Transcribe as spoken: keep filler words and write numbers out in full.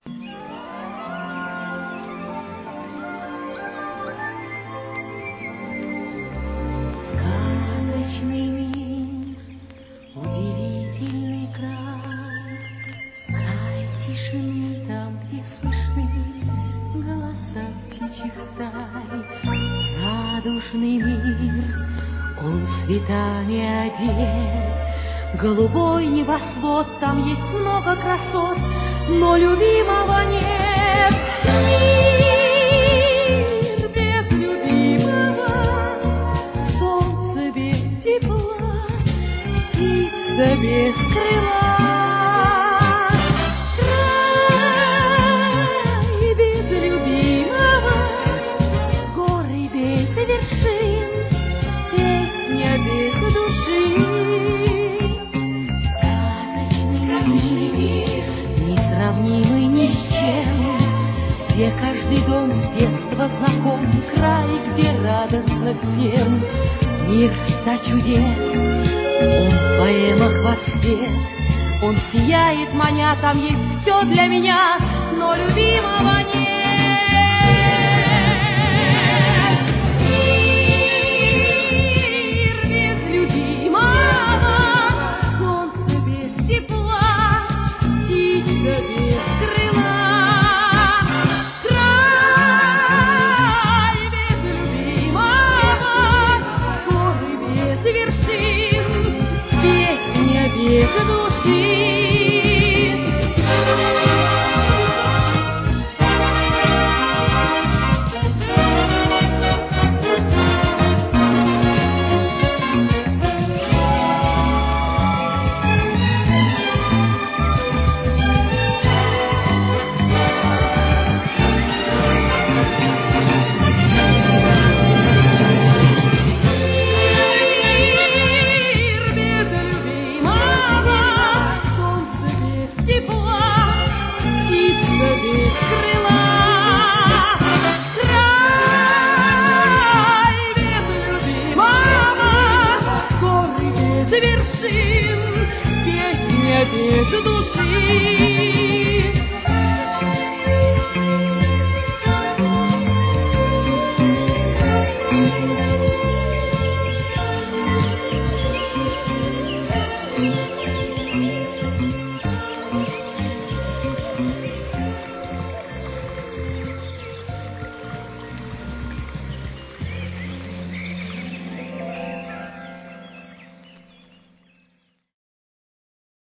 Сказочный мир, удивительный край, край тишины, там, где слышны голоса птичьих стай. Радужный мир, он цветами одет, голубой небосвод, там есть много красот, но любимого нет. Мир без любимого, солнце без тепла, птица без крыла. Край без любимого, горы без вершин, песня без души. Сказочный мир, несравнимый ни с чем, где каждый дом с детства знаком, край, где радостно всем. Мир ста чудес, он в поэмах воскрес, он сияет, маня, там есть все для меня, но любимого нет. Мир без любимого, солнце без тепла, птица без крыла. Край без любимого, горы без вершин, песня без души. Без души.